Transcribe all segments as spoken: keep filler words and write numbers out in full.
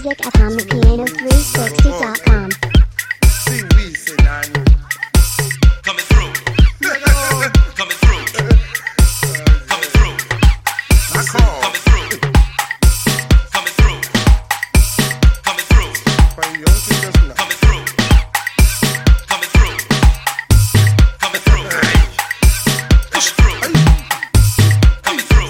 music at on the piano three sixty dot com. Coming through. Coming through. Coming through. Coming through. Coming through. Coming through. Coming through. Coming through. Coming through. Coming through. Coming through. Coming through.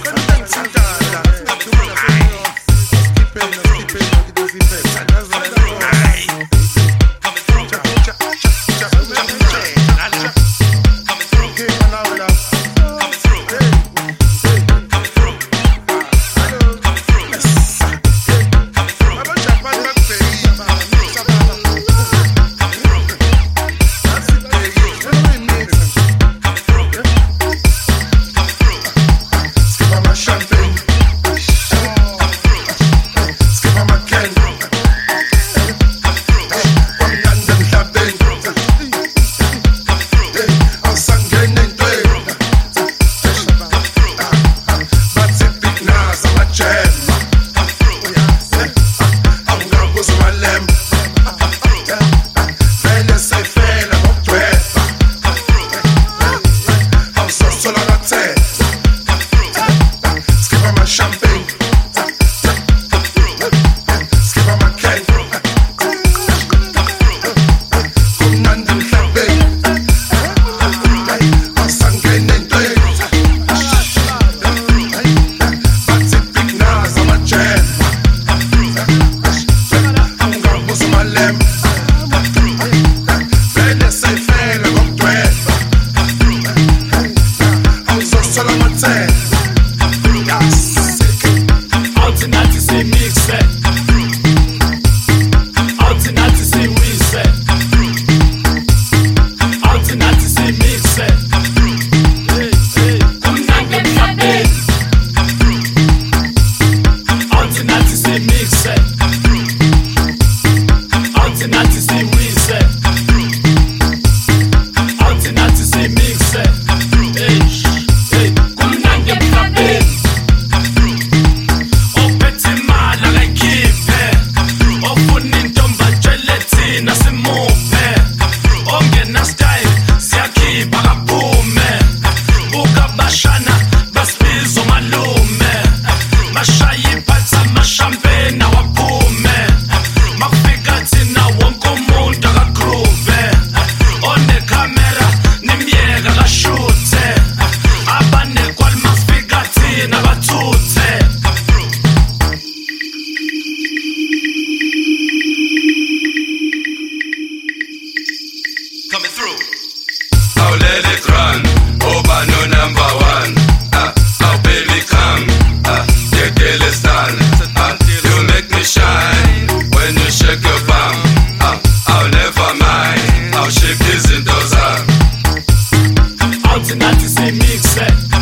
I'll let it run. Over no number one. Uh, oh baby come. Uh, you kill it stand. Uh, you make me shine when you shake your bum. Uh, I'll never mind. I'll shake this in those arms. Out and out to say mix it.